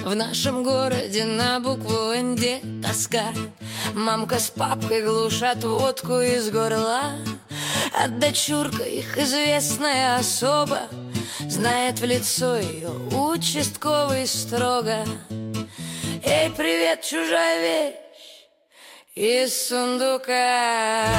В нашем городе на букву «Нд» тоска. Мамка с папкой глушат водку из горла, а дочурка, их известная особа, знает в лицо ее участковый строго. Эй, привет, чужая вещь из сундука.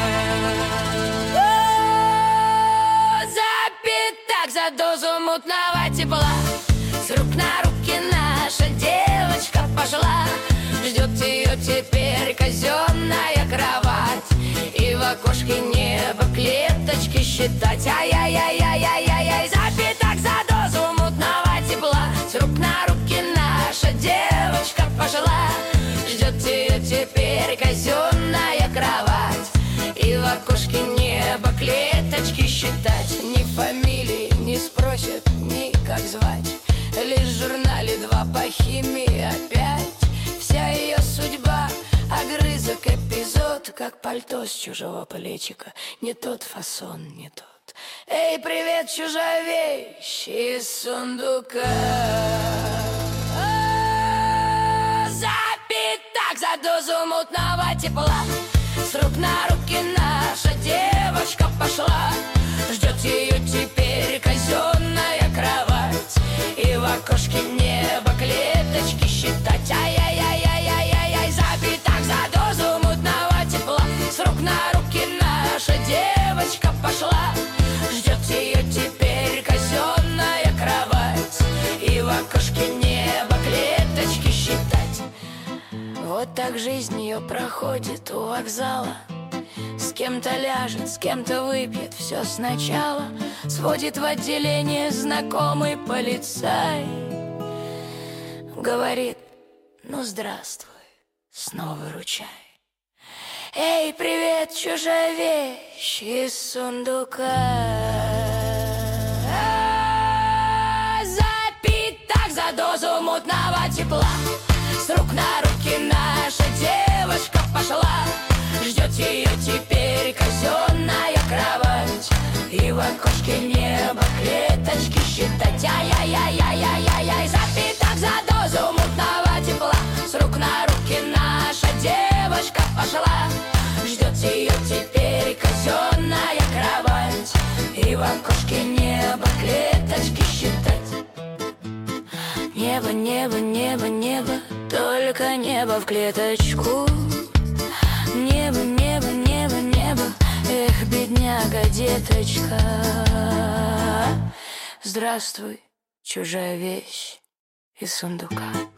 Запитак за дозу мутного тепла, с рук на руки наша девочка пошла. Ждет ее теперь казенная кровать, и в окошке небо клеточки считать. Ай-яй-яй-яй-яй-яй, запитак за дозу мутного тепла, с рук на руки наша девочка пошла. Ждет ее теперь казенная кровать, и в окошке небо клеточки считать. Ни фамилии не спросят, ни как звать, лишь в журнале 2 по химии опять. Вся ее судьба — огрызок, эпизод, как пальто с чужого плечика. Не тот фасон, не тот. Эй, привет, чужая вещь из сундука. Запитак за дозу мутного тепла, с рук на руки наша девочка пошла. Ждет ее теперь казенная кровать, и в окошке небо клеточки считать. Ай-яй-яй-яй-яй-яй, запитак за дозу мутного тепла, с рук на руки наша девочка пошла. Ждет ее теперь казенная кровать, и в окошке небо клеточки считать. Вот так жизнь ее проходит у вокзала. С кем-то ляжет, с кем-то выпьет, все сначала. Сводит в отделение знакомый полицай, говорит: ну здравствуй, снова выручай. Эй, привет, чужая вещь из сундука. Запитак за дозу мутного тепла, с рук на руки наша девочка пошла. Ждет ее теперь казенная кровать, и в окошке небо клеточки считать. Ай-яй-яй-яй-яй-яй, запитак за дозу мутного тепла, с рук на руки наша девочка пошла. Ждет ее теперь казенная кровать, и в окошке небо клеточки считать. Небо, небо, небо, небо, только небо в клеточку. Небо, небо, небо, небо, эх, бедняга, деточка. Здравствуй, чужая вещь из сундука.